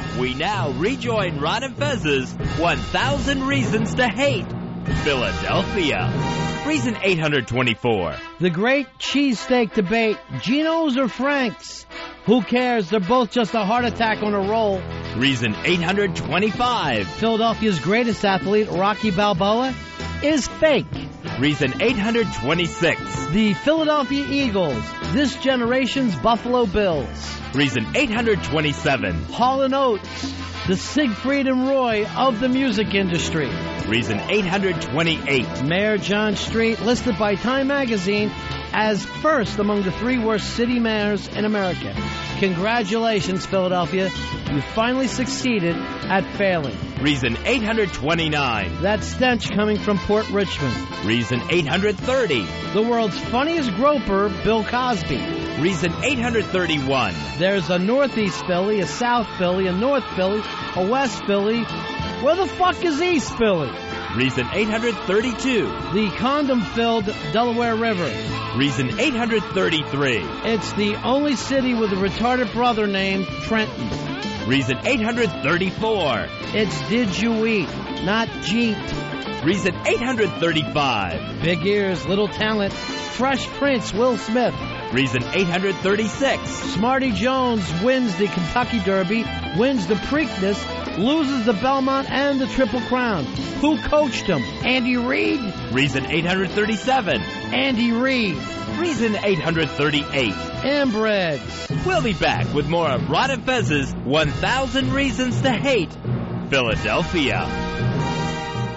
We now rejoin Ron and Fez's 1,000 Reasons to Hate Philadelphia. Reason 824. The great cheesesteak debate, Geno's or Frank's? Who cares? They're both just a heart attack on a roll. Reason 825. Philadelphia's greatest athlete, Rocky Balboa, is fake. Reason 826. The Philadelphia Eagles, this generation's Buffalo Bills. Reason 827. Hall & Oates, the Siegfried and Roy of the music industry. Reason 828. Mayor John Street, listed by Time Magazine as first among the 3 worst city mayors in America. Congratulations, Philadelphia. You finally succeeded at failing. Reason 829. That stench coming from Port Richmond. Reason 830. The world's funniest groper, Bill Cosby. Reason 831. There's a Northeast Philly, a South Philly, a North Philly, a West Philly. Where the fuck is East Philly? Reason 832. The condom-filled Delaware River. Reason 833. It's the only city with a retarded brother named Trenton. Reason 834. It's did you eat, not jeet. Reason 835. Big ears, little talent. Fresh Prince, Will Smith. Reason 836. Smarty Jones wins the Kentucky Derby, wins the Preakness, loses the Belmont and the Triple Crown. Who coached him? Andy Reid? Reason 837. Andy Reid. Reason 838. Inbreds. We'll be back with more of Ron and Fez's 1,000 Reasons to Hate Philadelphia.